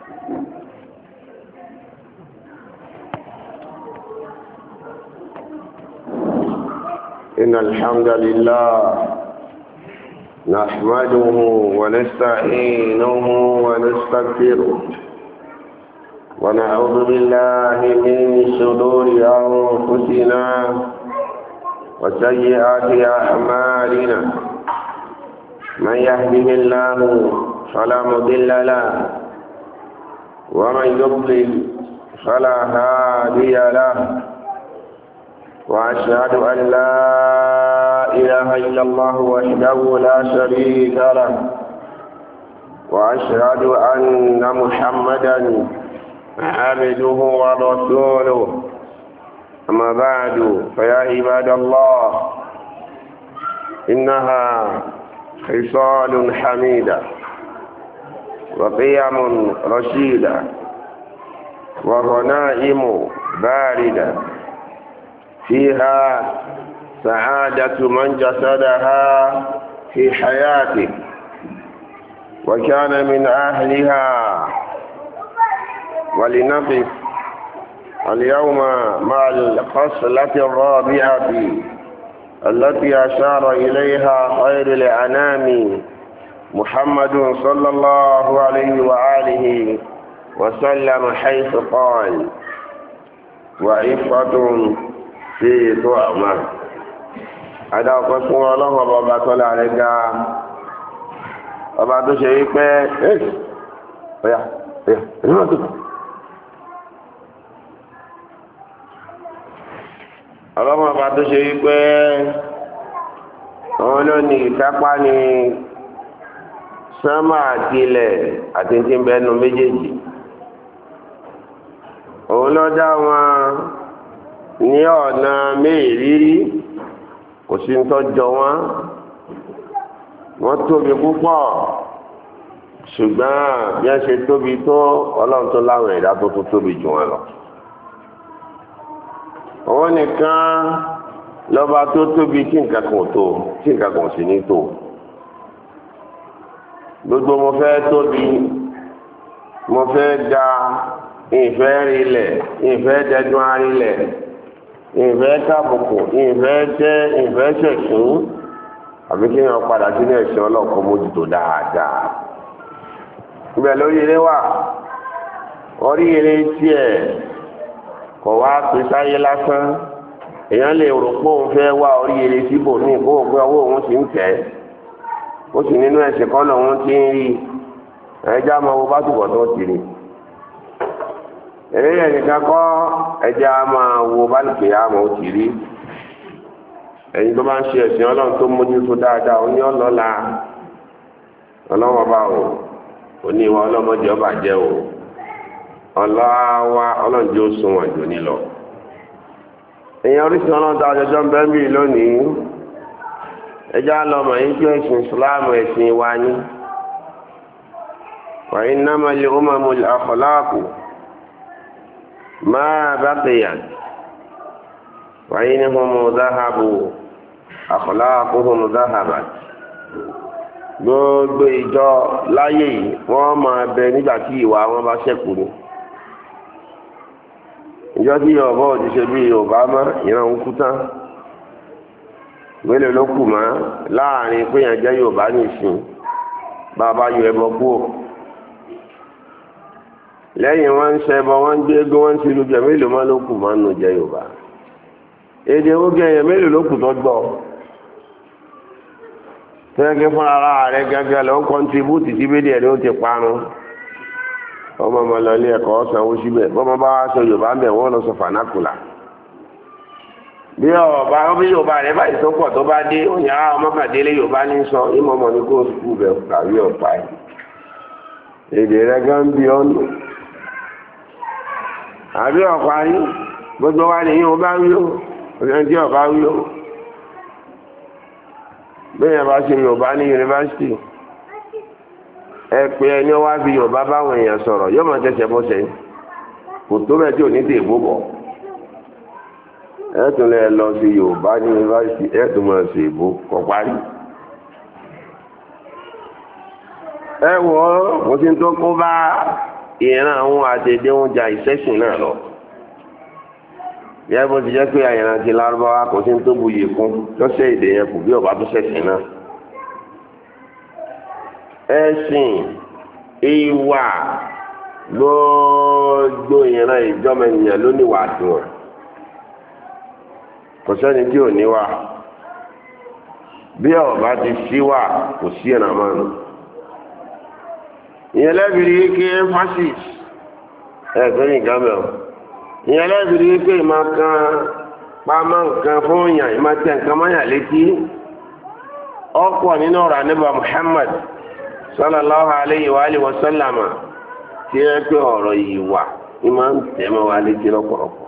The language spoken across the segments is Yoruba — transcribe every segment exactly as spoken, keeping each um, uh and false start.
إن الحمد لله نحمده ونستعينه ونستغفره ونعوذ بالله من شرور أنفسنا وسيئات أعمالنا من يهده الله فلا مضل له ومن يضلل فلا هادي له وأشهد أن لا إله إلا الله وحده لا شريك له وأشهد أن محمدا عبده ورسوله أما بعد فيا عباد الله إنها خصال حميدة وقيم رشيدة وغنائم باردة فيها سعادة من جسدها في حياته وكان من أهلها. ولنقف اليوم مع الخصلة الرابعة التي أشار إليها خير الأنام محمد صلى الله عليه وآله وسلم حيث قال: وعفة في طعمه. هذا قسم الله وبابا صلى عليك ọba tó ṣe wípé ẹ̀yà ẹ̀yà ẹ̀yà tó ọlọ́mọ ọba tó ṣe wípé òun ló ní ìkápá ní sánmà àti ilẹ̀ àti tí ń bẹnu méjèèjì. òun ló dá wọn ní ọ̀nà mẹ́rìírí, kò sí ń tọ́jọ wọn. wọ́n tóbi púpọ̀, ṣùgbọ́n bí wọ́n ṣe tóbi tó ọlọ́run tó láwọn ẹ̀dá tó tó tóbi jù wọn lọ. òun nìkan lọ́ba tó tóbi tí nǹkan kan tó tí nǹkan kan sì ní tó. gbogbo mo fẹ́ tóbi, mo fẹ́ ga, ìfẹ́ rilẹ̀, ìfẹ́ dẹdún arilẹ̀, ìfẹ́ kábùkù, ìfẹ́ tẹ́, ìfẹ́ ṣẹ̀kún, àbí kí wọ́n padà sínú ẹ̀sìn ọlọ́ọ̀kan mójútó dáadáa. ibẹ̀ lórí eré wà, orí eré tiẹ̀ kò wá pè sáyé lásán. èèyàn lè rò pé òun fẹ́ wá orí eré síbò ní ìkówó pé ọwọ́ òun ti ń tẹ̀, ó sì nínú ẹ̀sìn kan lòun ti ń rí. ẹja máa wo bá túbọ̀ tó ti rí. èrè yẹn nìkan kọ́, ẹja máa wo bá lùkè àmọ́ ó ti rí. ẹ̀yin tó bá ń ṣe ẹ̀sìn ọlọ́run tó mójútó dáadáa, ó ní ọlọ́la ọlọ́run ọba o, ó ní ìwà ọlọ́mọdé ọba jẹ́ o, ọlọ́wà ọlọ́run jẹ́ ó sún wọn jò ní lọ. èèyàn oríṣi ọlọ́run tó àjọjọ́ ń bẹ́ẹ̀ bíi lónìí, ẹjá lọ́mọ yìí tí ẹ̀sìn ìsìláàmù ẹ̀sìn wa ní. wa innamal umamul akhlaqu ma baqiyat wa inhum dhahabu akhlaquhum dhahabat. gbogbo ìjọ láyé yìí wọ́n máa bẹ nígbà tí ìwà wọn bá ṣẹ́kù ni. ìjọ tí Yorùbá ò ti ṣe bí Yorùbá mọ́, ìran ń kú tán. mélòó ló kù mọ́ láàrin pé yẹn jẹ́ Yorùbá nìsín bàbá yọ ẹbọ kúrò. lẹ́yìn wọ́n ń ṣẹbọ, wọ́n ń gbé eégún, wọ́n ń ṣe lójú ẹ̀, mélòó má ló kù mọ́ nù jẹ́ Yorùbá. èdè oge yẹn mélòó ló kù tó gbọ́. tẹ́gẹ́ fún ara rẹ̀ gẹ́gẹ́ lọ ń kọ́ntribútì sí bídí ẹ̀ ló ti parun. ọmọ ọmọ lọ ilé ẹ̀kọ́ sanwó síbẹ̀, bọ́mọ bá wá sọ Yorùbá ń bẹ̀ wọ́n lọ sọ fànákùlà. bí ọba bí Yorùbá rẹ̀ báyìí tó pọ̀ tó bá dé, ó ní àwọn ọmọkàdélé Yorùbá ní sọ ìmọ̀ ọmọ ní kó sùkú bẹ̀ kàwé ọ̀pá ẹ̀. èdè rẹ̀ gan bí ọ́nù. àbí ọ̀pá yín gbogbo wa nìyí wọn bá wí ó, ọ̀sẹ̀ tí ọ̀pá wí ó. bẹ́ẹ̀ bá ṣe Yorùbá ní yunifásitì, ẹ pé ẹni wá bí Yorùbá báwọn èèyàn sọ̀rọ̀ yóò máa tẹ̀sẹ̀ bọ́ sẹ́yìn, kò tó bẹ́ẹ̀ tí ò ní tè bó bọ̀. ẹ tún lè lọ sí Yorùbá ní yunifásitì, ẹ tún máa ṣe ìbò kọ̀ parí. ẹ wọ mo ti tó kó bá ìran àwọn àtẹ̀dẹ́ oúnjẹ ìṣẹ́sìn náà lọ. Yẹ́ bó ti jẹ́ pé àyìnrán ti lárúbáwá kò sí tó buyì kún lọ́sẹ̀ èdè yẹn kù bí ọba tó ṣẹ̀sìn náà. Ẹ̀sìn ìwà gbogbo ìran ìjọba ènìyàn ló níwà tiwọn. Kò sẹ́ni tí ò níwà. Bí ọba ti síwà kò sí ìrànmọ́ nù. Ìyẹn lẹ́bìrì ike emphasis ẹ̀gbẹ́ nìkan mẹ́wọ̀. Ìyẹn lẹ́bìrì ike ìmọ̀ kan pamọ́ nǹkan fún yàn ìmọ̀ tẹ̀ nǹkan mọ́yà létí. Ọ̀pọ̀ nínú ọ̀rọ̀ àníbà Muhammad sallallahu alayhi wa alihi wa sallam tí ẹ pé ọ̀rọ̀ yìí wà ìmọ̀ ń tẹ̀mọ́ wa létí lọ́pọ̀lọpọ̀.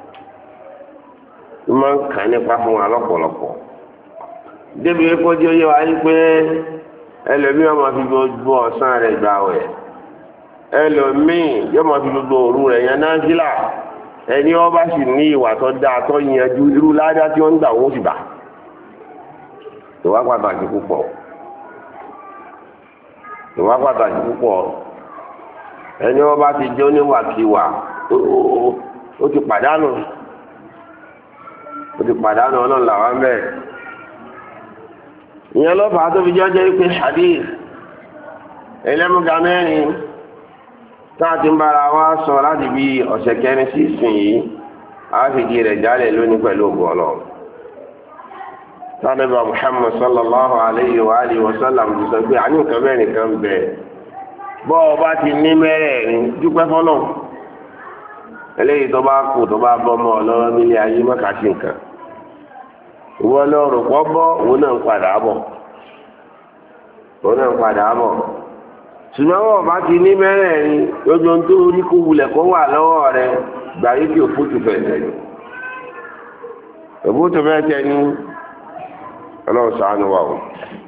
Ìmọ̀ ń kàn nípa fún wa lọ́pọ̀lọpọ̀. Débi kó jẹ́ yẹ wáyé pé ẹlòmíì ọmọ fi gbogbo ọ̀sán rẹ̀ gbà wẹ̀ ẹlòmíì yóò máa fi gbogbo òru rẹ̀ yan náfìlà ẹni ọba sì ní ìwà tó dáa tó yanjú irú ládá tí wọ́n ń gbà wọ́n sì gbà ìwà pàtàkì púpọ̀ ìwà pàtàkì púpọ̀ ẹni ọba ti jẹ́ oníwàkiwà ó ti pàdánù ó ti pàdánù ọlọ́run làwọn bẹ́ẹ̀. Ìyẹn ló fà á tó fi jọ́jọ́ pé hadith ẹlẹ́múga mẹ́rin táàtì ń bára wá sọ láti bí ọ̀sẹ̀ kẹrin sí ìsìn yìí a fi di rẹ̀ jálẹ̀ lónìí pẹ̀lú ògùn ọlọ́run. Tánàbà Muhammad sallallahu alayhi wa alihi wa sallam ti sọ pé àní nǹkan mẹ́rin kan bẹ̀ bọ́ ọ bá ti ní mẹ́rẹ̀ẹ̀rin dúpẹ́ fọ́lọ́ eléyìí tó bá kù tó bá bọ́ mọ́ ọ lọ́wọ́ nílé ayé mọ́kàtí nǹkan. Ìwọ lọ́rùn pọ́ bọ́ òun náà ń padà bọ̀ òun náà ń padà bọ̀ ṣùgbọ́n wọ́n bá ti ní mẹ́rẹ̀ẹ̀rin lójú tó ní kó wulẹ̀ kó wà lọ́wọ́ rẹ gbà yí kí òfútù fẹ́ tẹ̀lé òfútù fẹ́ tẹ̀lé ọlọ́run ṣàánú wa o.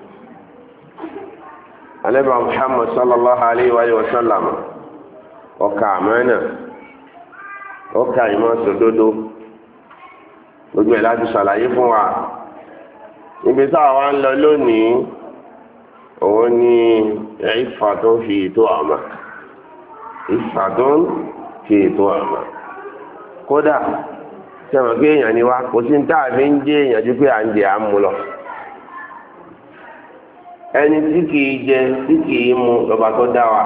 alẹ́bà Muhammad sallallahu alayhi wa sallam ọkà àmánà ọkà ìmọ̀ sòdodo gbogbo ẹ̀ láti ṣàlàyé fún wa níbi táwa ń lọ lónìí òun ni ìfà tó fi ètò àmà ìfà tó fi ètò àmà kódà sẹ́wọ̀n pé èèyàn ni wá kò sí ní táà fi ń jẹ́ èèyàn ju pé à ń jẹ àmú lọ ẹni tí kìí jẹ tí kìí mu lọ́ba tó dá wa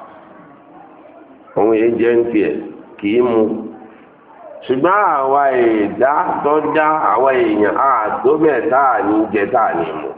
òun yìí jẹ́ ń tiẹ̀ kìí mu ṣùgbọ́n àwa ẹ̀dá tó dá àwa èèyàn àtó bẹ́ẹ̀ táà ní jẹ táà ní mu.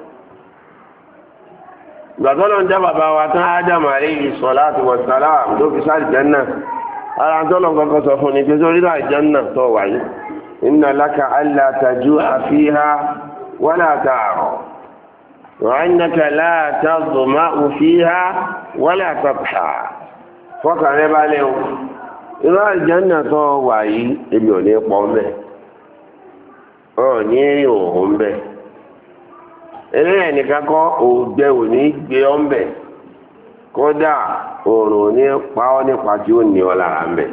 Ìgbàtọ́lọ́ ń já bàbá wa tán Ádámù alayhi salatu wa salam tó fi sáà Jánnà. Ara tọ́lọ́ kọ́kọ́ sọ fún ni pé sórí láì Jánnà tó wáyé. Inna laka alla taju'a fiha wala ta'ra. Wa annaka la tadma'u fiha wala tadha. Fọ́kàn rẹ bá léwu. Irú àlùjánnà tó wà yìí èmi ò ní pọ̀ mbẹ́ ọ̀ ní rí òun mbẹ́ eléyà nìkan kọ́ òògbẹ́ ò ní gbé ọ́ mbẹ́ kódà òòrùn ò ní pa ọ́ nípa tí ó ní ọ lára mbẹ́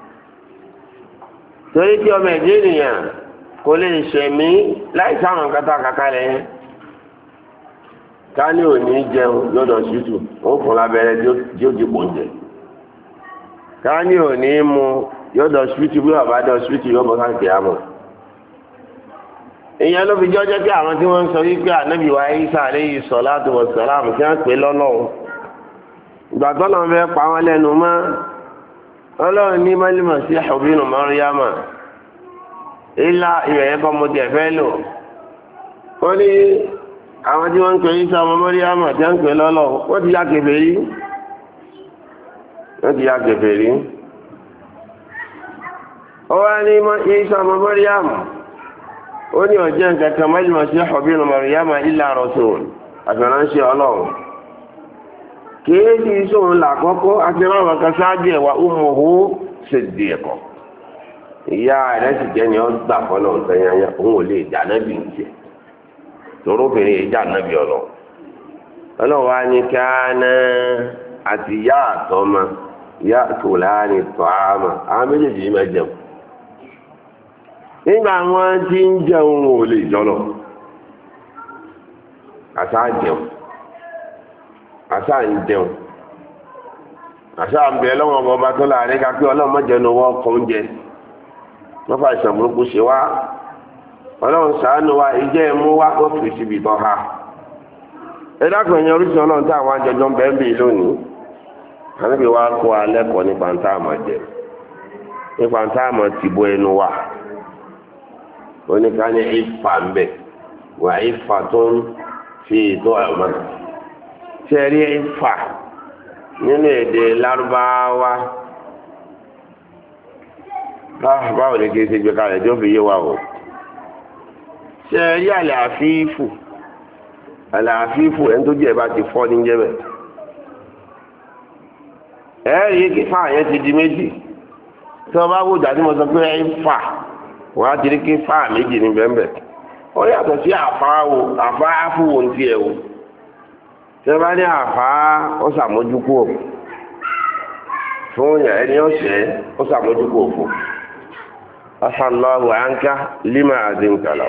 torí tí ọmọ ẹ̀dẹ́ ènìyàn kò lè ṣẹ̀mí láì sáwọn kátà kàkà lẹ́yìn ká ní òní jẹun lọ́dọ̀ ṣútù ó fún lábẹ́rẹ́ tí ó di pòǹjẹ́ káni ò ní mú yọdọ síwìtì bí ọba dọ síwìtì yọbọ káàkiri àmọ́ ìyẹn ló fi jọjọ pé àwọn tí wọ́n ń sọ wípé ànábì wa Ìsá alayhi salatu wa salam kí wọ́n pè lọ́lọ́run ìgbà tó lọ́n fẹ́ pa wọ́n lẹ́nu mọ́ ọlọ́run ní mọ́límọ̀ sí ibnu Maryama ilá ìrẹ̀yẹ́ kọ́ mo tiẹ̀ fẹ́ lò ó ní àwọn tí wọ́n ń pè Ìsá ọmọ Maryama tí wọ́n ń pè lọ́lọ́run wọ́n ti yá kèfèrí wọ́n ti ya gẹ̀fẹ̀ rí ó wá ní Ìsá ọmọ Maryam ó ní ọjọ́ nǹkan kan mọ́lìmọ̀ sí ibnu Maryam illa rasul àfẹ́ránṣẹ́ ọlọ́run kìí sí sóhun làkọ́kọ́ àti ráwọn kan sáájú ẹ̀wà ummuhu siddiqa ìyá rẹ̀ sì jẹ́ ni ó gbà fọ́lọ́ ntẹ́yẹnyẹ òun ò lè dà nábì ń jẹ torobìnrin yìí dà nábì ọlọ́ ọlọ́run wá ní káná àti ìyá àtọ́mọ ìyá tó láàrin tọ́ àmà àwọn méjèèjì yìí máa jẹun nígbà wọn ti ń jẹun ò lè jọlọ àṣà jẹun àṣà ń jẹun àṣà ń bẹ lọ́wọ́ ọba tó láàrin ká pé ọlọ́run mọ́jọ ní wọ́n kọ́ oúnjẹ wọ́n fà ìsàn burúkú ṣe wá ọlọ́run ṣàánú wa ìjẹ́ ẹ̀mú wá ó fi síbi tán ha ẹ dákun ẹ̀yìn oríṣi ọlọ́run tí àwọn àjọjọ́ ń bẹ́ẹ̀ bì lónìí àníbi wa kó alẹ́ kọ́ nípa ń tá àmọ́ jẹ nípa ń tá àmọ́ ti bo ẹnu wa oníkan ní ìfà ń bẹ̀ wà ìfà tó ń fi ètò àmọ́ ṣẹ́rí ìfà nínú èdè lárúbáwá báwo ni kí n ṣe gbé kalẹ̀ tí ó fi yé wa o ṣe rí àlàáfíìfù àlàáfíìfù ẹni tó jẹ́ bá ti fọ́ ní jẹ́bẹ̀ ẹ̀rí kí fáà yẹn ti di méjì tí wọ́n bá wò jà tí mo sọ pé ẹ̀ fà wọ́n á ti rí kí fáà méjì ní bẹ́ẹ̀ ó yàtọ̀ sí àfáàwò àfáàfùwò ní tiẹ̀ o tí wọ́n bá ní àfáà ó ṣàmójúkú fún ẹni ọ̀sẹ̀ ó ṣàmójúkú fún asallahu anka lima azinkala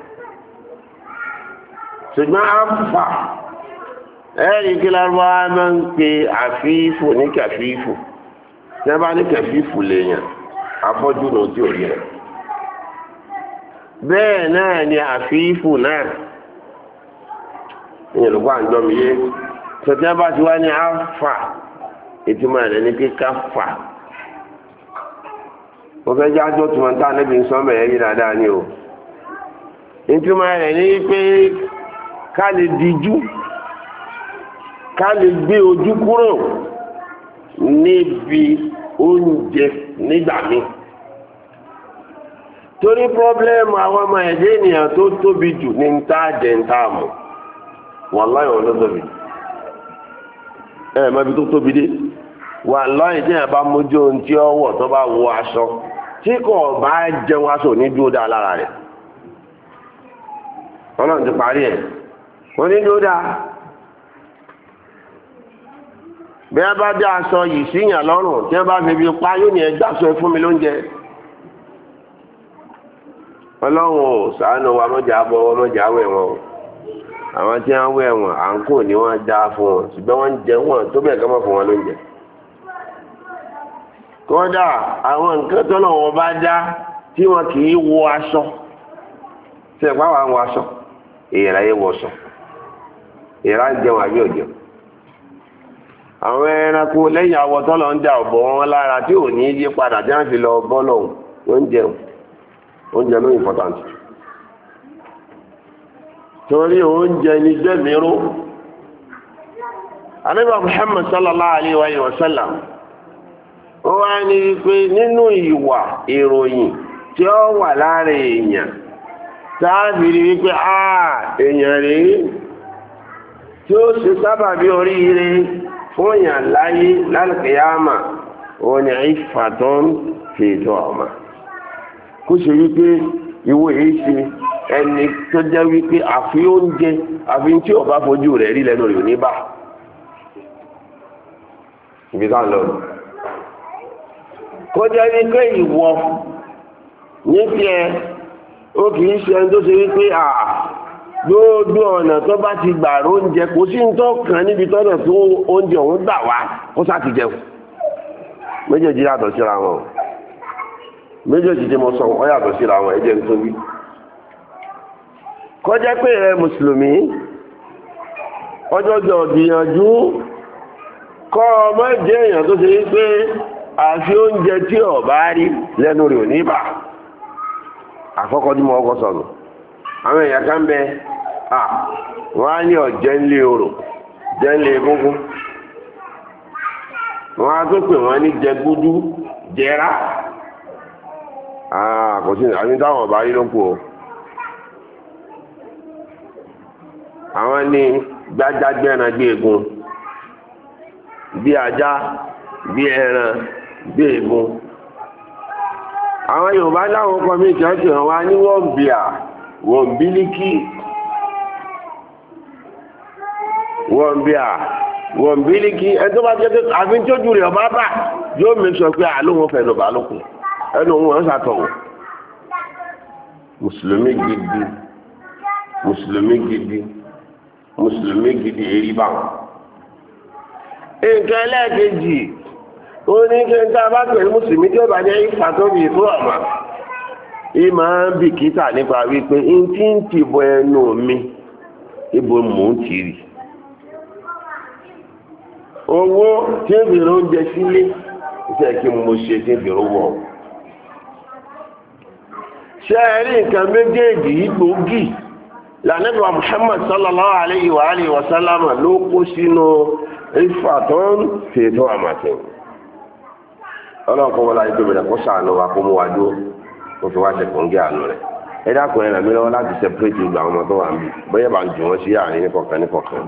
ṣùgbọ́n àfà ẹ̀rí kí lárúbáwá máa ń pe àfíìfù ní kàfíìfù tí wọ́n bá ní kàfíìfù lèèyàn afọ́jú ló tí ò rí rẹ̀ bẹ́ẹ̀ náà ni àfíìfù náà ìyẹn ló kọ́ àjọ mi yé tọ́tí wọ́n bá ti wá ní àfà ìtumọ̀ rẹ̀ ní kíkà fà wọ́n fẹ́ jẹ́ àjọ tó máa ń tà níbi sọ́mọ̀ ẹ̀yìn dáadáa ni o ìtumọ̀ rẹ̀ ní pé ká lè díjú ká lè gbé ojú kúrò níbi oúnjẹ nígbà míì torí pọ́blẹ́mù àwọn ọmọ ẹ̀dẹ́ ènìyàn tó tóbi jù ní ń tá jẹ ń tá mọ̀ wàláhì wọn ló tóbi ẹ̀ mọ́bi tó tóbi dé wàláhì tí yẹn bá mójú ohun tí ó wọ̀ tó bá wọ aṣọ tí kò bá jẹun aṣọ ní dúró dá lára rẹ̀ ọlọ́run ti parí ẹ̀ wọ́n ní dúró dá bí wọ́n bá dé aṣọ yìí síyàn lọ́rùn tí wọ́n bá fi fi pa yóò ní ẹgbẹ́ aṣọ ẹ fún mi lóúnjẹ ọlọ́run ò ṣàánú wa mọ́jà bọ́ wọn mọ́jà wẹ̀ wọn o àwọn tí wọ́n wẹ̀ wọn à ń kò ní wọ́n dá fún wọn ṣùgbọ́n wọ́n ń jẹ wọn tó bẹ̀ kọ́ mọ́ fún wọn lóúnjẹ kódà àwọn nǹkan tó náà wọn bá dá tí wọn kì í wọ aṣọ ṣe ìpá wa ń wọ aṣọ èèrà yẹ wọṣọ èèrà ń jẹun àbí òjò àwọn ẹranko lẹ́yìn àwọ̀ tó lọ ń dà ọ̀bọ̀ wọn lára tí ò ní yí padà tí wọ́n fi lọ bọ́ lọ́hùn wọ́n ń jẹun oúnjẹ ló important torí oúnjẹ ní gbẹ̀míró Ànábì Muhammad sallallahu alayhi wa sallam ó wá ní pé nínú ìwà ìròyìn tí ó wà lára èèyàn táàbìrì wípé àà èèyàn rí tí ó ṣe sábàbí oríire fún èèyàn láyé lálùkìyàmà òun ni ìfàtọ́n fi ètò ọmọ kó ṣe wípé ìwé yìí ṣe ẹni tó jẹ́ wípé àfi oúnjẹ àfi tí ó bá fojú rẹ̀ rí lẹ́nu rẹ̀ ní bá ibi ká lọ kó jẹ́ wípé ìwọ ní tiẹ̀ ó kì í ṣe ẹni tó ṣe wípé à gbogbo ọ̀nà tó bá ti gbà oúnjẹ kò sí ní tó kàn níbi tọ́nà tó oúnjẹ òun gbà wá kó sá ti jẹun méjèèjì yàtọ̀ síra wọn méjèèjì tí mo sọ ọ yàtọ̀ síra wọn ẹ̀jẹ̀ nítorí kọjá pé ẹ mùsùlùmí ọjọ́jọ́ gbìyànjú kọ́ ọmọ jẹ́ èèyàn tó ṣe wípé àfi oúnjẹ tí ó bá rí lẹ́nu rẹ̀ ò ní bà àkọ́kọ́ tí mo kọ́ sọ̀nù àwọn èèyàn kan bẹ à wọ́n á ní ọ̀jẹ́ ńlé orò jẹ́ ńlé egúngún wọ́n á tó pè wọ́n ní jẹgúdú jẹrá kò sí àmì táwọn ọba rí ló kù o àwọn ní gbájágbẹ́ran gbé egun bí ajá bí ẹran bí egun àwọn Yorùbá láwọn ọkọ̀ mi ìjọ́jọ́ wọn wá ní wọ́n bíà wọ́n bílíkì wọ́n bíà wọ́n bílíkì ẹni tó bá jẹ́ pé àfi tí ó jù rẹ̀ ọba bà yóò mẹ́sọ pé àlóhun fẹ́ lọ́ba lókun ẹnu wọn ṣàtọ̀wọ̀ mùsùlùmí gidi mùsùlùmí gidi mùsùlùmí gidi èrí bá wọn. nǹkan ẹlẹ́ẹ̀kejì ó ní kí n tá a bá pẹ̀lú mùsùlùmí tí ó bá jẹ́ ìfà tó bì tó àmà yìí máa ń bìkítà nípa wípé n tí ń tìbọ ẹnu mi ibo mò ń tìrì owó tí ń fi oúnjẹ sílé iṣẹ́ kí mo ṣe tí ń fi owó ṣe é rí nǹkan méjèèjì yìí gbòógì lànàbí wa Muhammad sallallahu alayhi wa alihi wa sallam ló kó sínú ìfà tó ń fètò àmàtẹ́wò ọlọ́run kọ́ wọlé ayé tó bẹ̀rẹ̀ kó sàánú wa kó mú wa dúró kó fi wá ṣe kòńgẹ́ àánú rẹ̀ ẹ dákun ẹ ràn mí lọ́wọ́ láti separate ìgbà àwọn ọmọ tó wà níbí bóyá bá ń jù wọ́n sí àárín níkọ̀ọ̀kan níkọ̀ọ̀kan.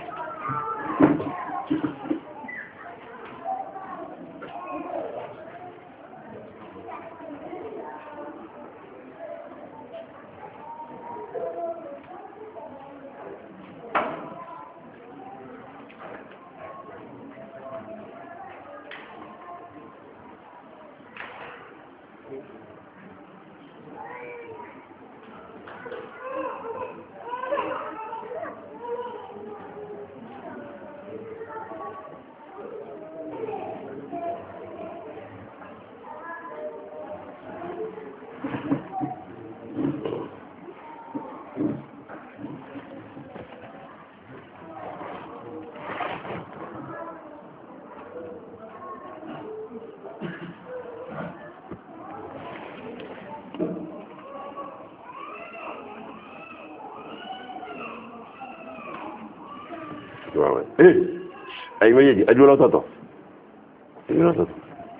ẹ̀yin méjèèjì ẹjọ́ lọ́tọ̀ọ̀tọ̀ ẹjọ́ lọ́tọ̀ọ̀tọ̀.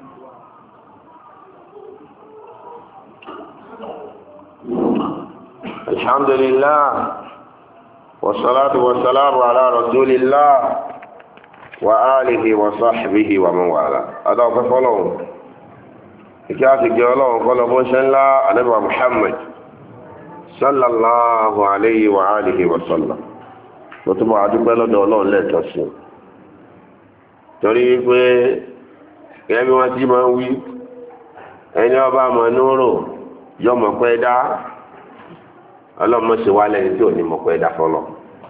alhamdulillah wassalatu wassalamu ala rasulillah wa alihi wa sahbihi wa man wala adáwọ̀fẹ́ fọ́lọ́hun ìkí a ti gẹ ọlọ́run kọ́lọ̀ bó ṣe ńlá ànábì wa Muhammad sallallahu alayhi wa alihi wa sallam mo tún bọ̀ adúpẹ́ lọ́dọ̀ ọlọ́run lẹ́ẹ̀kan sí torí pé gẹ́gẹ́ bí wọ́n ti máa ń wí ẹni ọba mọ̀ núrò yọ mọ̀ pé dá ọlọ́mọ ṣe wá lẹ́ni tí ò ní mọ̀ pé dá fọlọ́.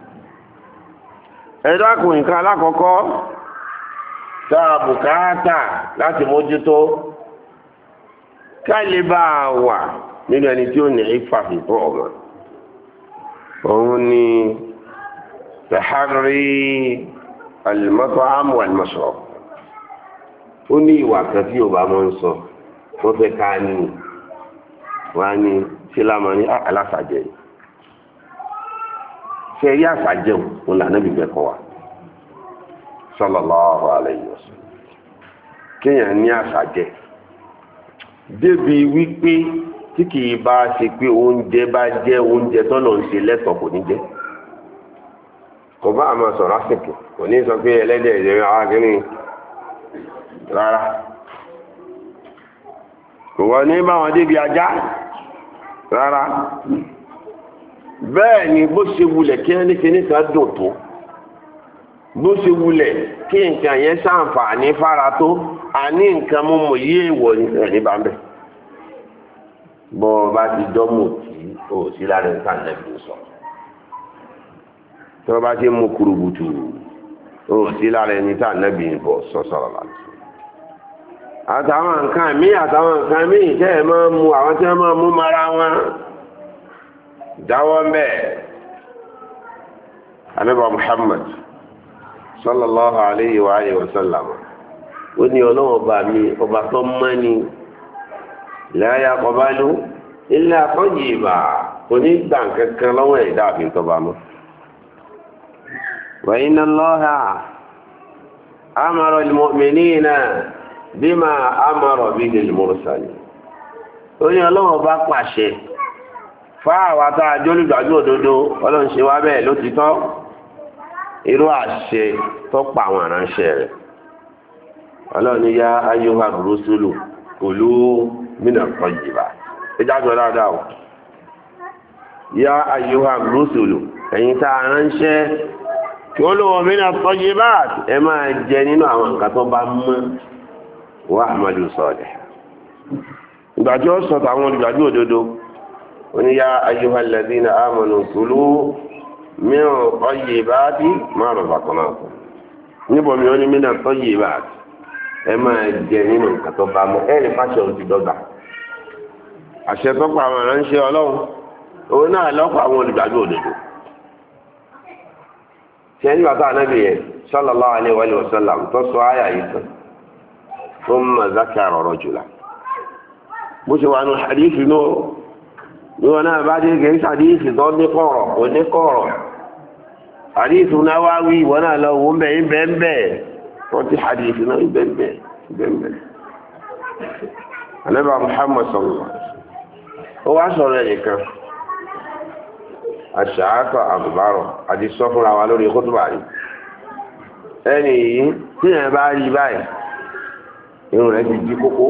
ẹ dákun nǹkan alákọ̀ọ́kọ́ tá a bùkátà láti mójútó ká lè bá a wà nínú ẹni tí ó ní ìfàfihàn ọmọ òun ni tẹ̀hárí al-mat'am wal-mashrab ó ní ìwà kan tí yorùbá máa ń sọ wọ́n fẹ́ ká ní wọ́n á ní sílámà ní aláṣàjẹ́ ṣe rí àṣàjẹ́ òun là náà bìbẹ̀ kọ́ wa sallallahu alayhi wa sallam kéèyàn ní àṣàjẹ́ débi wípé tí kì í bá ṣe pé oúnjẹ bá jẹ́ oúnjẹ tọ́lọ̀ ń ṣe lẹ́tọ̀ọ́ kò ní jẹ́ kò bá àmọ́ sọ̀rọ̀ àsìkò kò ní sọ pé ẹlẹ́dẹ̀ ìjẹun àwọn akínní rárá kò wọ́n ní bá wọn débi ajá rárá bẹ́ẹ̀ ni bó ṣe wulẹ̀ kí ẹni kíní kan dùn tó bó ṣe wulẹ̀ kí nǹkan yẹn ṣàǹfààní fara tó àní nǹkan mímu yí èèwọ̀ ní bá ń bẹ̀ bọ́ ọ bá ti dọ́mù tí o sí lára nǹkan lẹ́bi sọ tí wọ́n bá ti mú kurubutu o sí lára ẹni tá lẹ́bi bọ̀ sọ́sọ́rọ̀ láti àtàwọn nǹkan míì àtàwọn nǹkan míì tẹ́ ẹ máa mú àwọn tí wọ́n máa mú mara wọn dáwọ́ mbẹ́ anábà Muhammad sallallahu alayhi wa alayhi wa sallam ó ní ọlọ́wọ́ ọba mi ọba tó mọ́ ni la yaqbalu illa tayyiba kò ní gbà kankan lọ́wọ́ ẹ̀dá àfi tó bá mọ́. wa inna Allaha amara al-mu'minina bima amara bihi al-mursalin ó ní ọlọ́wọ́ ọba pàṣẹ fáwọn àtà àjọlùgbàjú òdodo ọlọ́run ṣe wá bẹ́ẹ̀ ló ti tọ́ irú àṣẹ tó pa àwọn aránṣẹ́ rẹ̀ ọlọ́run ní yá ayyuha rusulu kulu mina tayyibat ìjájọ́ dáadáa o yá ayyuha rusulu ẹ̀yin tá aránṣẹ́ kulu mina tayyibat ẹ máa jẹ nínú àwọn nǹkan tó bá mọ́ wa amalu salih ìgbàjọ́ sọ̀tà àwọn olùgbàjú òdodo oni ya ayyuhal ladina amanu kulu min tayyibati ma razaqnakum níbo mi oni min tayyibati ẹ máa jẹ nínú nǹkan tó bá mọ ẹ ní fáṣọ ti dọ́gba àṣẹ tó pa àwọn aránṣẹ́ Ọlọ́run òun náà lọ́pọ̀ àwọn olùgbàgbọ́ òdodo ṣe nígbà tó ànábì yẹn sallallahu alaihi wa sallam tó sọ àyà yìí tán thumma zakara rajula bó ṣe wà nù hadithi náà ní wọn náà bá dé gẹ̀ẹ́sì hadithi tó ní kọ̀rọ̀ kò ní kọ̀rọ̀ hadithi náà wá wí ìwọ náà lọ wọ́n bẹ́ẹ̀ bẹ́ẹ̀ bẹ́ẹ̀ wọ́n ti hadithi náà bẹ́ẹ̀ bẹ́ẹ̀ bẹ́ẹ̀ bẹ́ẹ̀ ànábì Muhammad sallallahu alaihi wasallam ó wá sọ̀rọ̀ ẹ̀ nìkan àṣàkọ̀ àbùbárọ̀ àti sọ fúnra wa lórí kótóbà yìí ẹni yìí tí ẹ̀ bá rí báyìí irun rẹ̀ ti di kókó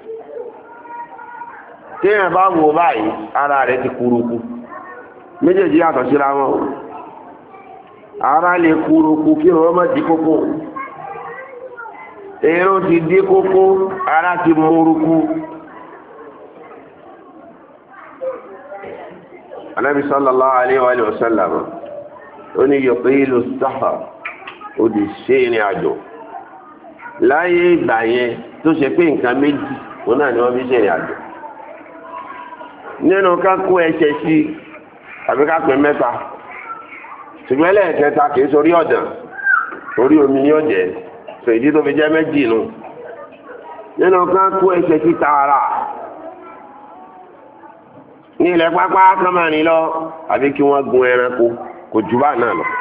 tí ẹ̀ bá wò báyìí ara rẹ̀ ti kúrukú méjèèjì yàtọ̀ síra wọn ara lè kúrukú kí wọ́n má di kókó irun ti di kókó ara ti múrukú. Ànábì sallallahu alaihi wa sallam ó ní yọ̀pẹ́lú sáfà ó di ṣe ìrìn àjò láyé ìgbà yẹn tó ṣe pé nǹkan méjì òun náà ni wọ́n fi ṣe ìrìn àjò nínú ká kó ẹsẹ̀ sí tàbí ká pè mẹ́ta ṣùgbọ́n ẹlẹ́ẹ̀kẹta kìí sórí ọ̀dàn orí omi ní ọ̀jẹ̀ sọ ìdí tó fi jẹ́ méjì nù nínú ká kó ẹsẹ̀ sí tààrà ní ilẹ̀ pápá kọ́mọ̀rin lọ àbí kí wọ́n gun ẹranko kò jù bá náà lọ.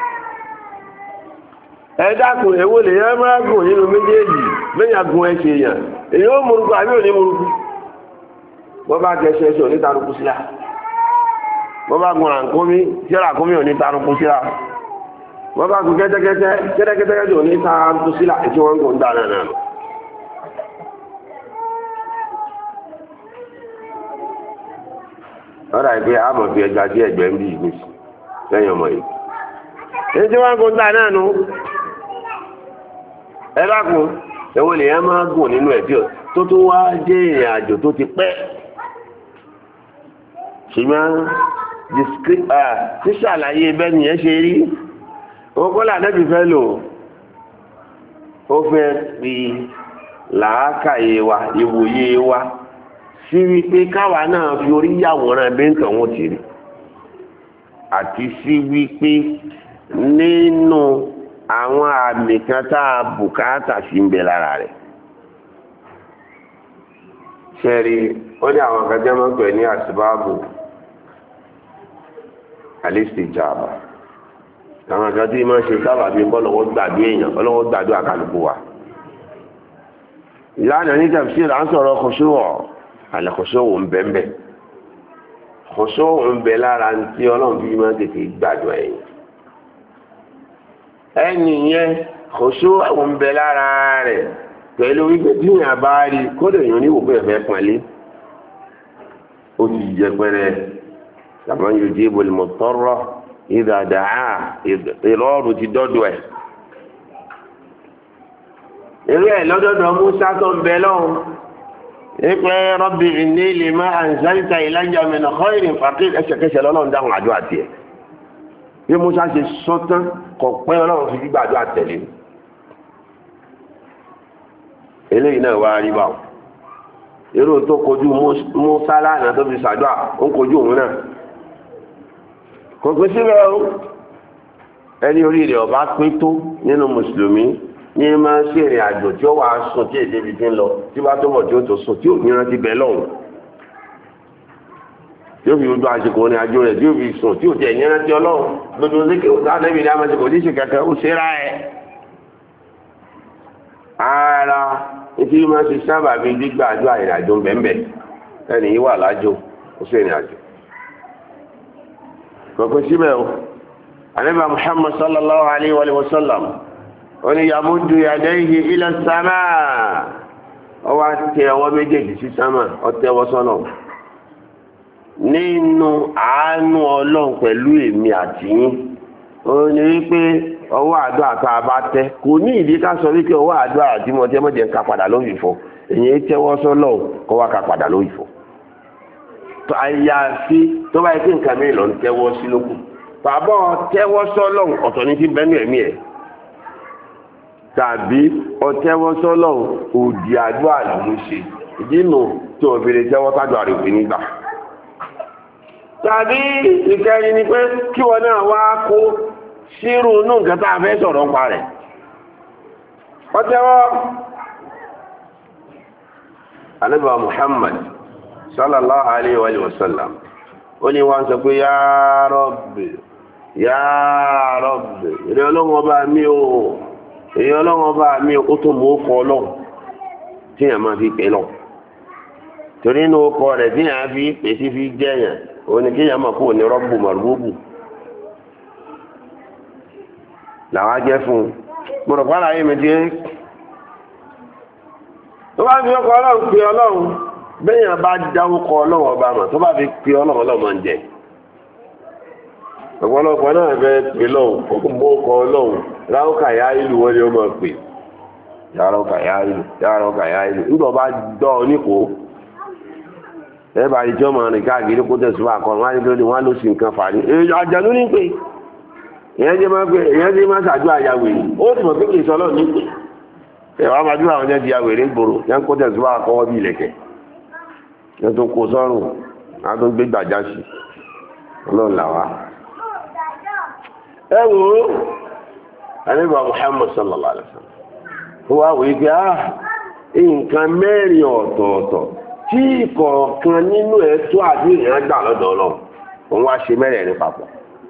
ẹ dákun èwo lè yẹn máa gùn nínú méjèèjì lẹ́yìn gun ẹsẹ̀ èèyàn èyí ó múrukú àbí òní múrukú. wọ́n bá gẹ̀ẹ́sẹ̀ ẹsẹ̀ òní tarukú síra wọ́n bá gun àǹkómi síra àǹkómi òní tarukú síra wọ́n bá gun kẹ́tẹ́kẹ́tẹ́ kẹ́tẹ́kẹ́tẹ́ òní tarukú síra ètí wọ́n gùn dáná náà lọ. ọ̀rọ̀ àìpé àmọ̀ fi ẹja sí ẹgbẹ́ ń bí ìgbésí lẹ́yìn ọmọ yìí. èyí tí wọ́n ń gùn ta náà nu ẹ dákun ẹ̀wọ̀n lèèyàn máa gùn nínú ẹ̀bí ọ̀ tó tún wá dé ìrìn àjò tó ti pẹ́. ṣùgbọ́n ṣíṣàlàyé bẹ́ẹ̀ nìyẹn ṣe rí owó kọ́lá nẹ́bí fẹ́ lò ó fẹ́ fi làákàyè wa ìwòye wa sí wípé káwa náà fi orí yàwòrán bẹ́ńtọ̀ wọn ti rí àti sí wípé nínú àwọn àmì kan tá a bùkátà sí ń bẹ lára rẹ̀ ṣẹ́rí ó ní àwọn kan jẹ́ mọ́tò ẹ̀ ní àsìbáàbò alistijaba àwọn kan tí máa ṣe sábà bíi bọ́lọ́wọ́ gbàdúrà èèyàn bọ́lọ́wọ́ gbàdúrà àkàlùkù wa ìlànà ní tafsir à ń sọ̀rọ̀ kòṣùwọ̀ àlẹ́ kòṣùwọ̀ ń bẹ́ẹ̀ bẹ́ẹ̀ kòṣùwọ̀ ń bẹ lára tí ọlọ́run fi máa tètè gbàdúrà èèyàn ẹni yẹn kòṣùwọ̀ ń bẹ lára rẹ̀ pẹ̀lú wípé tí yàn bá rí kódà èèyàn ní òkú ẹ̀fẹ́ pọ̀nlé ó ti jẹ pẹ́rẹ́ sàmán yóò dé ibò lè mọ̀ tọ́rọ̀ ìdàdà á ìrọ̀rùn ti dọ́dọ̀ ẹ̀. eré ẹ̀ lọ́dọ̀dọ̀ Musa tó ń bẹ lọ́hùn ìpẹ́ rọ́bì ìní lè má àǹsáríta ìlàjà mẹ́nà khairin faqir ẹsẹ̀kẹsẹ̀ lọ́lọ́run dáhùn àjọ àti ẹ̀. bí Musa ṣe sọ tán kọ̀ pẹ́ ọlọ́run fi gbígbàjọ àtẹ̀lé eléyìí náà wá rí báwọn irú tó kojú Mùsá lánàá tó fi ṣàdúrà ó ń kojú òun náà kò pín síbẹ̀ o ẹni orí rẹ̀ ọba pín tó nínú mùsùlùmí ní máa ń ṣe ìrìn àjò tí ó wàá sùn tí èdè ibi ti ń lọ tí bá tó mọ̀ tí ó tó sùn tí ò ní rántí bẹ́ẹ̀ lọ́hùn tí ó fi gbogbo àsìkò ní àjò rẹ̀ tí ó fi sùn tí ò tẹ̀ ní rántí ọlọ́run gbogbo lékè ọ̀tá nẹ́bí ní amásìkò ní ìṣe kẹkẹ ó ṣe rá ẹ. ara etí máa ṣe sábà bíi gbígbà àjọ ìrìn àjò bẹ́ẹ̀ ẹni yìí wà lájò ó ṣe ìrìn àjò. kọ̀ọ̀kan síbẹ̀ o ànábì Muhammad sallallahu alayhi wa sallam ó ní yamudu yadayhi ila samaa ó wá tẹ ọwọ́ méjèèjì sí sámà ó tẹ́wọ́ sọ́nà nínú àánú ọlọ́run pẹ̀lú èmi àti yín ó ní wípé ọwọ́ àdó àtà bá tẹ́ kò ní ìdí ká sọ wípé ọwọ́ àdó àti mọ̀tẹ́ mọ̀jẹ̀ ń ka padà lórí ìfọ́ èyí tẹ́wọ́ sọ́nà kó wá ka padà lórí ìfọ́ àyàfi tó bá yẹ kí nǹkan mìíràn lọ ń tẹ́wọ́ sí lókù bàbá tẹ́wọ́ sọ́nà ọ̀tọ̀ ní ti bẹ́nu ẹ̀mí ẹ̀ tàbí ọtẹ́wọ́ sọ́lọ́run òdì àdúrà ló ń ṣe ìdínú tí wọ́n fi lè tẹ́wọ́ sájọ àrègbè nígbà. tàbí ìkẹrin ni pé kí wọn náà wá kó sírù inú nǹkan tá a fẹ́ sọ̀rọ̀ nípa rẹ̀. ọtẹ́wọ́ Ànábì Muhammad sallallahu alayhi wa sallam ó ní wọ́n sọ pé ya Rabbi ya Rabbi ìrẹ́ ọlọ́run ọba mi o èyí ọlọ́run ọba mi ó tó mú ọkọ̀ ọlọ́run tí yàn máa fi pè lọ torí inú ọkọ̀ rẹ̀ tí yàn fi pè sí fi jẹ́yàn òun ni kí yàn máa kó ní rọ́bù mọ̀rúbù làwọn ajẹ́ fún un mo rò pàdé ayé mi díẹ̀ tó bá fi ọkọ̀ ọlọ́run pè ọlọ́run bẹ́yàn bá dá ọkọ̀ ọlọ́run ọba mọ̀ tó bá fi pè ọlọ́run ọlọ́run máa ń jẹ ọ̀pọ̀lọpọ̀ náà fẹ́ pè lọ́hùn ọkọ̀ ọkọ̀ ọlọ́run ráúkà yá ìlú wọ́n ni ó máa pè yàráúkà yá ìlú yàráúkà yá ìlú nígbà bá dọ́ ọ nípò ẹ̀bà ìjọ máa rìn káàkiri kó tẹ̀sùn bá kọ́ wọ́n á ní lórí wọ́n á ló sì nǹkan fà ní àjànú ní pé ìyẹn jẹ́ máa pé ìyẹn jẹ́ máa ṣàdúrà ya wèrè ó sì mọ̀ pé kì í sọ lọ́ọ̀ ní pé ẹ̀wà máa dúrà àwọn jẹ́ di ya wèrè gbòòrò yẹn kó tẹ̀sùn bá kọ́wọ́ bí ilẹ̀kẹ̀ yẹn tó kó sọ́rùn á tó gbé gbàjá sí ọlọ́run làwà. ẹ wò ó Ànábì Muhammad sallallahu alaihi wasallam ó wá wòye pé ah nǹkan mẹ́rin ọ̀tọ̀ọ̀tọ̀ tí ìkọ̀ọ̀kan nínú ẹ̀ tó àbí ìrìn gbà lọ́dọ̀ ọlọ́run òun wá ṣe mẹ́rẹ̀ẹ̀rin papọ̀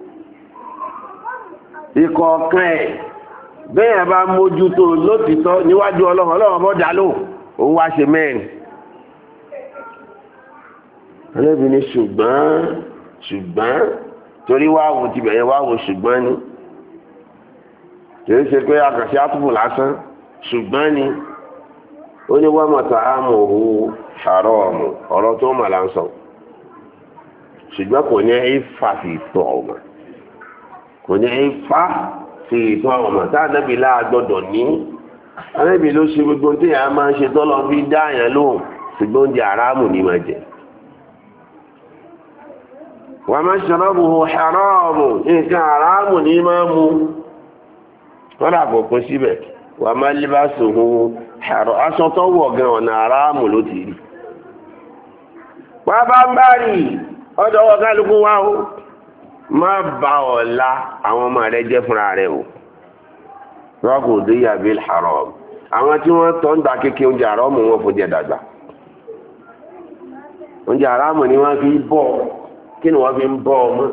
ìkọ̀ọ̀kan ẹ̀ bẹ́ẹ̀ bá mójútó lótìtọ́ níwájú ọlọ́run ọlọ́run bọ́ dá lò òun wá ṣe mẹ́rin. Ànábì ní ṣùgbọ́n ṣùgbọ́n torí wáwo ti bẹ̀yẹ wáwo ṣùgbọ́n ni kìí ṣe pé akànṣe àtúbù lásán ṣùgbọ́n ni ó ní wọ́n mọ̀tà ámù òhun ṣàrọ̀ ọ̀mù ọ̀rọ̀ tó mọ̀ láǹsọ̀ ṣùgbọ́n kò ní ìfà fi ìtọ̀ ọ̀mà kò ní ìfà fi ìtọ̀ ọ̀mà tá ànábì láàgbọ́dọ̀ ní ànábì ló ṣe gbogbo tí yàrá máa ń ṣe tọ́lọ́ fi dá àyàn lóhùn ṣùgbọ́n oúnjẹ àrámù ní máa jẹ wọ́n máa ṣọ́rọ́bù haramu nǹkan àrámù ní máa mú wọ́n dà kò pín síbẹ̀ wọ́n máa líbáṣù haramu aṣọ tó wọ̀ gan ọ̀nà àrámù ló ti rí pápá ń bá rí ọjọ́ wọ́n kálukú wá ó má bá ọ̀la àwọn ọmọ rẹ̀ jẹ́ fúnra rẹ̀ o rọ́gùn díyà bil haram àwọn tí wọ́n tọ́ ń gba kékeré oúnjẹ àrámù wọn fún jẹ dàgbà oúnjẹ àrámù ni wọ́n fi bọ́ kí ni wọ́n fi ń bọ́ ọmọ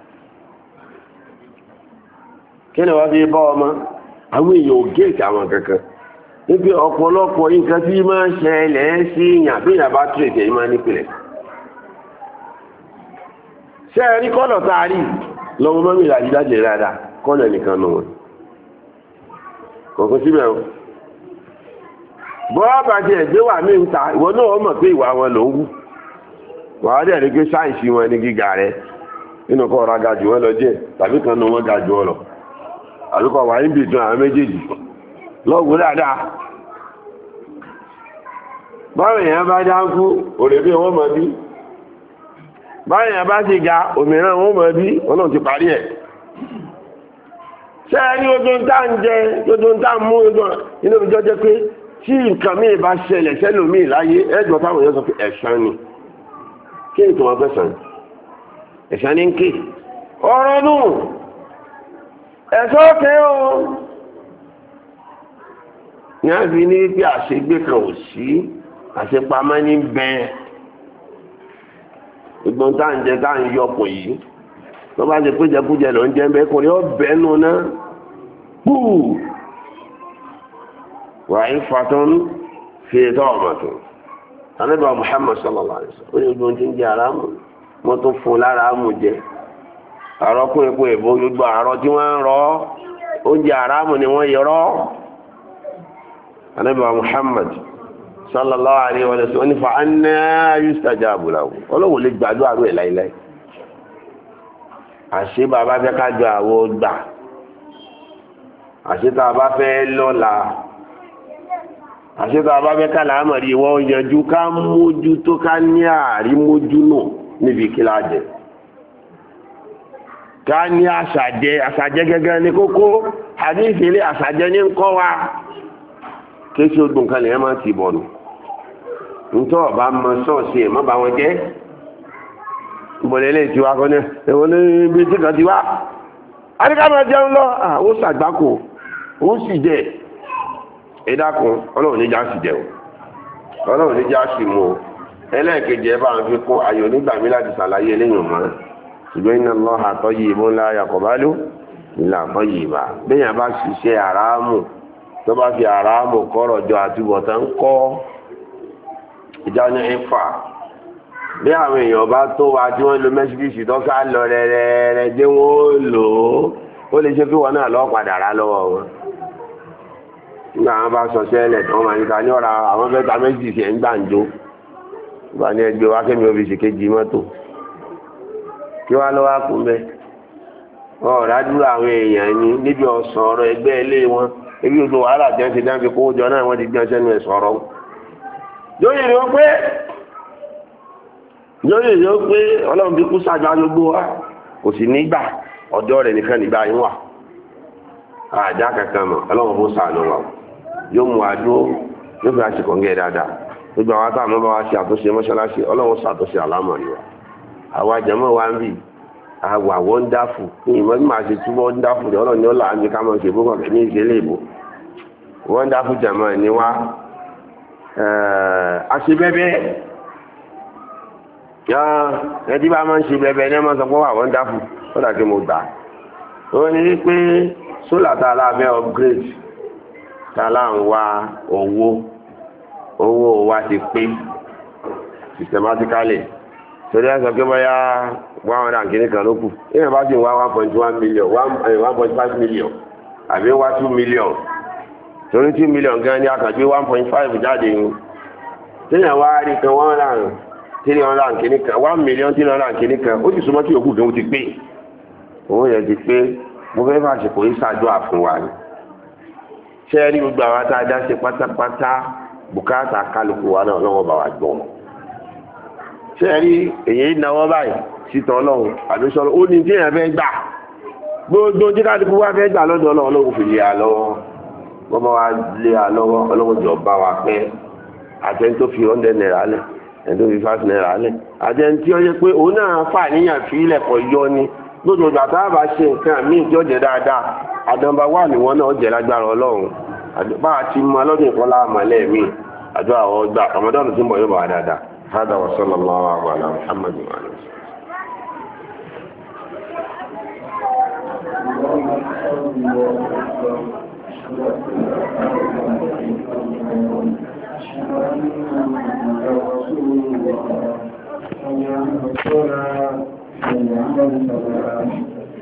kí ni wọ́n fi bọ́ ọmọ àwọn èèyàn ò géèkì àwọn kankan níbi ọ̀pọ̀lọpọ̀ nǹkan tí máa ń ṣẹlẹ̀ sí ìyàn bí ìyàn bá tún ètè yìí máa nípìnlẹ̀ ṣe é rí kọ́nà tá a rí lọ́wọ́ mọ́mí ìlàjì láti rẹ̀ dáadáa kọ́nà nìkan nù wọn kọ̀ọ̀kan síbẹ̀ o bọ́ bá ti ẹ̀gbẹ́ wà mí ń ta ìwọ náà mọ̀ pé ìwà wọn ló ń wú wàá dẹ̀ rí pé sáìsì wọn ní gíga rẹ nínú kọ́ ọ̀rọ̀ agajù wọn lọ jẹ́ tàbí kan ní wọn ga jù ọ lọ àbíkọ̀ wà níbi ìtàn àwọn méjèèjì lọ́gbọ́ dáadáa báwọn èèyàn bá já ń kú òrèbí wọn mọ̀ bí báwọn èèyàn bá ti ga òmìnira wọn mọ̀ bí wọn náà ti parí ẹ̀ ṣé ẹni ojú ń tá ń jẹ ojú ń tá ń mú ojú inú ìjọ jẹ pé tí nǹkan míì bá ṣẹlẹ̀ sẹ́lòmíì láyé ẹ̀gbọ́n táwọn èèyàn sọ pé ẹ̀san ni kí ni tó wọn fẹ́ sàn ẹ̀san ní ń ké ọ̀rọ̀ nù ẹ̀sọ́ kẹ́ o ní a fi ní pé àṣegbé kan ò sí àṣepamọ́ ní bẹ́ẹ̀ ìgbọ́n tá à ń jẹ tá à ń yọpọ̀ yìí tó bá ṣe péjẹkújẹ lọ ń jẹ bẹ́ẹ̀ kò ní ọ bẹ́ẹ̀ nù náà kúù wàá fatọ́n fi tọ́ ọmọ tó anábà Muhammad sallallahu alaihi wasallam ó ní ojú tí ń jẹ aráàmù wọ́n tún fún lára àmù jẹ àrọ́kùnrin kún èbó gbogbo àrọ́ tí wọ́n ń rọ́ oúnjẹ aráàmù ni wọ́n yọrọ́ anábà Muhammad sallallahu alaihi wasallam ní fa anna yustajabu lahu ọlọ́wọ́ lè gbàdúrà rẹ̀ láìláì àṣé bàbá fẹ́ ká jọ àwọ̀ gbà àṣé tá a bá fẹ́ lọ́la àṣetò àbábẹ́ ká làámọ̀rí wọ́n yanjú ká mójú tó ká ní àárí mójú nù níbi kí lájẹ̀ ká ní àṣàjẹ àṣàjẹ gẹ́gẹ́ ní kókó hadith ilé àṣàjẹ ní ń kọ́ wa kéṣe ogun kan lè máa ti bọ̀ nù nítorí ọba mọ sọ́ọ̀sì ẹ̀ mọ́ bá wọn jẹ́ ìbọ̀lẹ̀ ilé tiwa kan ní ẹ̀wọ̀n ní ibi tí kan ti wá adíká máa jẹun lọ ó ṣàgbákò ó sì jẹ ẹ dákun ọlọ́run níjà sì jẹ o ọlọ́run níjà sì mú o ẹlẹ́ẹ̀kejì ẹ bá ń fi kún ayò nígbà mi láti ṣàlàyé eléyìn mọ́ ṣùgbọ́n inna Allaha tayyibun la yaqbalu illa tayyiba béèyàn bá ṣiṣẹ́ àràámù tó bá fi àràámù kọ́rọ̀ jọ àtúbọ̀tán kọ́ ìjà ní ẹ̀fà bí àwọn èèyàn bá tó wa tí wọ́n lo mẹ́sídíìsì tó ká lọ rẹ̀rẹ̀rẹ̀ dé wọ́n lò ó ó lè ṣe kí wọn náà lọ́ọ́ padà rà lọ́wọ́ wọn nígbà wọn bá sọ sẹ́lẹ̀ tí wọ́n máa ń ta ní ọ̀rọ̀ àwọn fẹ́ta méjì sí ẹ̀ ń gbàǹjo ìgbà ní ẹgbẹ́ wa kẹ́mi òfìsì kejì mọ́tò kí wá lọ́wọ́ kú mẹ́ ọ̀rọ̀ àdúrà àwọn èèyàn ní níbi ọ̀sán ọ̀rọ̀ ẹgbẹ́ ilé wọn ebi gbogbo wàhálà tí wọ́n ti dá fi kówó jọ náà wọ́n ti gbé ọṣẹ́ nu ẹ̀ sọ̀rọ̀ lóye ni wọ́n pé lóye ni wọ́n pé ọlọ́run bí kú sáájú gbogbo wa kò sì nígbà ọ̀dọ́ rẹ̀ nìkan nígbà yín wà àjà kankan mọ̀ ọlọ́run bó sàánú wa yóò mú adúró yóò fi àṣekọ̀ ń gẹ̀ dáadáa gbogbo àwọn táwọn bá wa ṣe àtúnṣe mọ́ṣáláṣí ọlọ́run ṣàtúnṣe àlámọ̀ ni wa àwa jẹ́mọ́ wa ń bì àwà wọ́ndáfù ní ìmọ̀ bí màá ṣe túbọ̀ wọ́ndáfù rẹ̀ ọlọ́run ni ó là á ní ká máa ṣe bókàn ní ìṣẹ̀lẹ̀ ìbò wọ́ndáfù jẹ́mọ́ ni wá àṣebẹ́bẹ́ ẹtí bá máa ń ṣe bẹ́bẹ́ ní ọmọ sọ pé wà wọ́ndáfù ó dà kí mo gbà ó ní pé sólà tá a lábẹ́ upgrade tá a láǹ wá owó owó wa ti pé systematically torí ẹ̀sọ́ pé bóyá one hundred and kìíní kan ló kù èèyàn bá sì ń wá one point one million one point five million àbí wá two million torí two million gan ni a kàn gbé one point five jáde ní téèyàn wá rí kan one hundred and three hundred and kìíní kan one million three hundred and kìíní kan ó sì súnmọ́ tí yòókù tó ti pé òun yẹn ti pé mo fẹ́ fà ṣe kò ní ṣàdúrà fún wa ni ṣé ẹ rí gbogbo àwọn tá a dá ṣe pátápátá bùkátà kálukú wa náà lọ́wọ́ bá wa gbọ́n ṣé ẹ rí èyí náwó báyìí sítọ̀ ọlọ́run àdúṣọ́lọ́ ó ní tí èèyàn fẹ́ gbà gbogbo tí kálukú wa fẹ́ gbà lọ́dọ̀ ọlọ́run ọlọ́run fi lé a lọ́wọ́ wọ́n bá wa lé a lọ́wọ́ ọlọ́run jọ bá wa pẹ́ àtẹ́ni tó fi hundred naira lẹ̀ ẹni tó fi five naira lẹ̀ àtẹ́ni tí ó yẹ pé òun náà fà níyàn fi ilẹ̀ pọ̀ yọ ni lójoojúmọ́ àtàwọn bá ṣe nǹkan míì tí ó jẹ dáadáa àdánbà wà ní wọn náà jẹ lágbára ọlọ́run bá a ti mọ lọ́dún ìkọlá àmọ́lẹ́ mi àjọ àwọn ọgbà ọmọdọ́nù tí ń bọ̀ yóò bá wa dáadáa hádà wa sallallahu ala Muhammad wa alihi wa sallam.